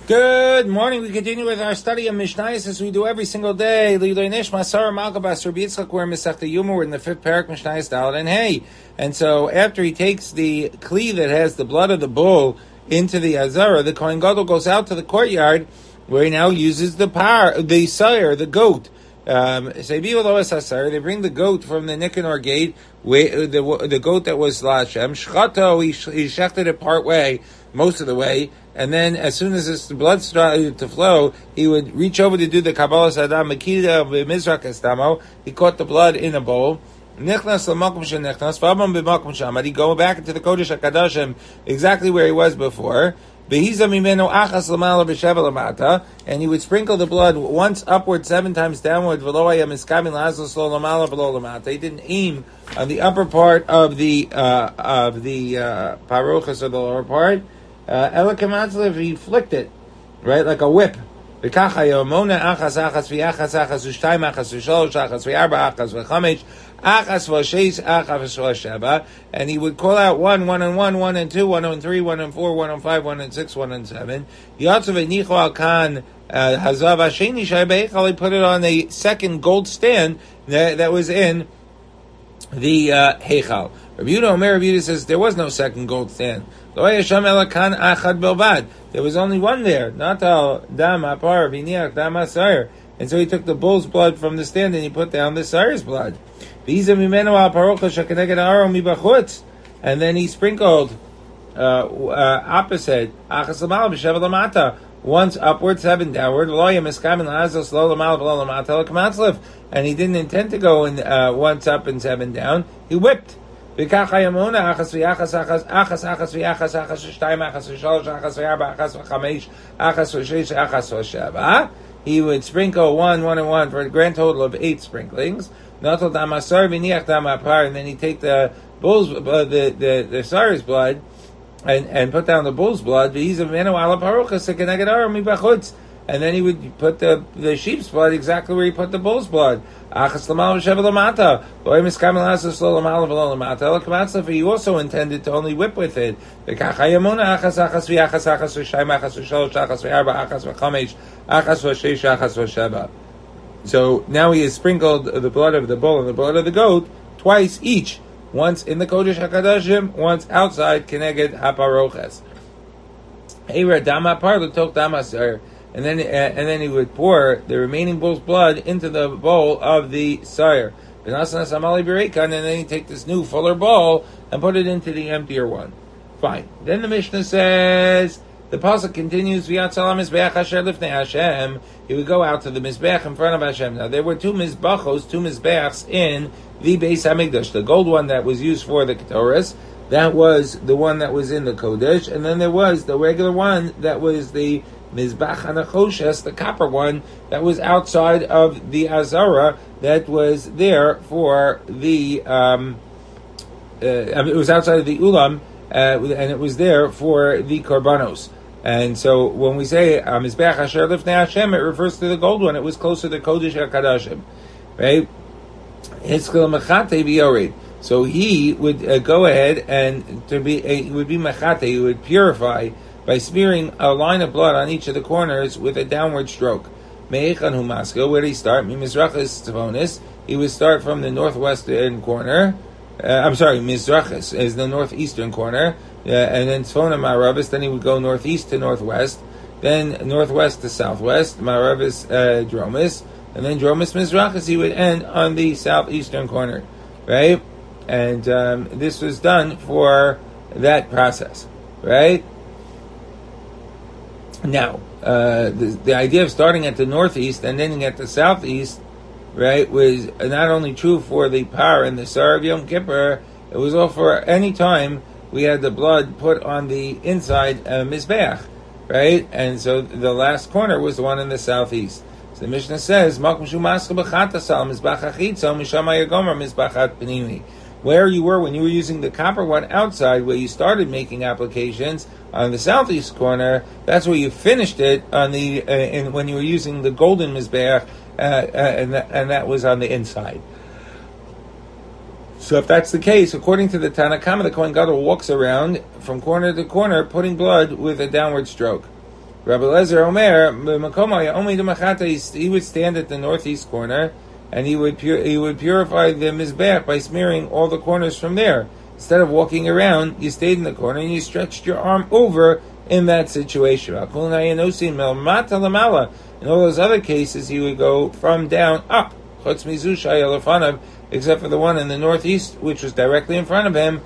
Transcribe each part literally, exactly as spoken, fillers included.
Good morning. We continue with our study of Mishnayos as we do every single day. L'iloi nishma Sarah Malkabas Rabbi Yitzchak, we're in Masechta Yuma, we're in the fifth parak Mishnayos Dalet and Hey. And so after he takes the kli that has the blood of the bull into the Azara, the Kohen Gadol goes out to the courtyard where he now uses the par, the sire, the goat. Um, they bring the goat from the Nicanor gate, the, the goat that was Lashem. Shchato, he, he shechted it part way, most of the way, and then as soon as this blood started to flow, he would reach over to do the Kabbalah Sadam, Makida of Mizrak Estamo. He caught the blood in a bowl. Nichnas l'makom shenichnas, v'abam b'makom shamad. He'd go back into the Kodesh HaKadoshim, exactly where he was before. And he would sprinkle the blood once upward, seven times downward. He didn't aim on the upper part of the uh, of the uh, parochas or the lower part. Uh, he flicked it, right, like a whip. And he would call out one, one and one, one and two, one and three, one and four, one and five, one and six, one and seven. He put it on a second gold stand that, that was in the uh, Heichal. Rabbi Yehuda Omer, Rabbi Yehuda says there was no second gold stand. There was only one there. Not al dam apar v'niach dam asar. And so he took the bull's blood from the stand and he put down the sire's blood. And then he sprinkled uh, uh, opposite once upward, seven downward. And he didn't intend to go in uh, once up and seven down. He whipped. He would sprinkle one, one, and one for a grand total of eight sprinklings. And then he take the bull's uh, the the the sire's blood and, and put down the bull's blood. And then he would put the, the sheep's blood exactly where he put the bull's blood. He also intended to only whip with it. So now he has sprinkled the blood of the bull and the blood of the goat twice each. Once in the Kodesh HaKadoshim, once outside Keneged HaParoches. And then, uh, and then he would pour the remaining bull's blood into the bowl of the sire. And then he take this new fuller bowl and put it into the emptier one. Fine. Then the Mishnah says, the pasuk continues, he would go out to the Mizbech in front of Hashem. Now there were two Mizbachos, two Mizbechs in the Beis HaMikdash. The gold one that was used for the Ketores, that was the one that was in the Kodesh, and then there was the regular one that was the Mizbach HaNachoshes, the copper one that was outside of the Azara, that was there for the, um, uh, it was outside of the Ulam, uh, and it was there for the Korbanos. And so when we say Mizbech Asher Lifnei Hashem, it refers to the gold one. It was closer to Kodesh HaKadoshim, right? So he would uh, go ahead and to be, uh, he would be mechate, he would purify by smearing a line of blood on each of the corners with a downward stroke. Me'echan hu maskil, where did he start? Mizrachis tavonis, he would start from the northwestern corner. Uh, I'm sorry, Mizrachis is the northeastern corner, uh, and then Tzvona Maravis, then he would go northeast to northwest, then northwest to southwest, Maravis uh, Dromis, and then Dromis Mizrachis, he would end on the southeastern corner, right? And um, this was done for that process, right? Now, uh, the, the idea of starting at the northeast and ending at the southeast, right, was not only true for the Par and the Sar of Yom Kippur, it was all for any time we had the blood put on the inside uh, Mizbeach, right? And so the last corner was the one in the southeast. So the Mishnah says, where you were when you were using the copper one outside, where you started making applications on the southeast corner, that's where you finished it on the uh, in, when you were using the golden mizbeach, uh, uh, and, that, and that was on the inside. So if that's the case, according to the Tanna Kama, the Kohen Gadol walks around from corner to corner, putting blood with a downward stroke. Rabbi Lezer Omer, he would stand at the northeast corner, and he would pur- he would purify the mizbeach by smearing all the corners from there. Instead of walking around, you stayed in the corner and you stretched your arm over in that situation. In all those other cases, he would go from down up, except for the one in the northeast, which was directly in front of him.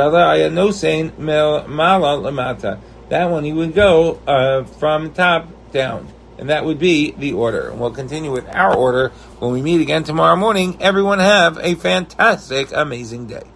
That one he would go uh, from top down. And that would be the order. And we'll continue with our order when we meet again tomorrow morning. Everyone have a fantastic, amazing day.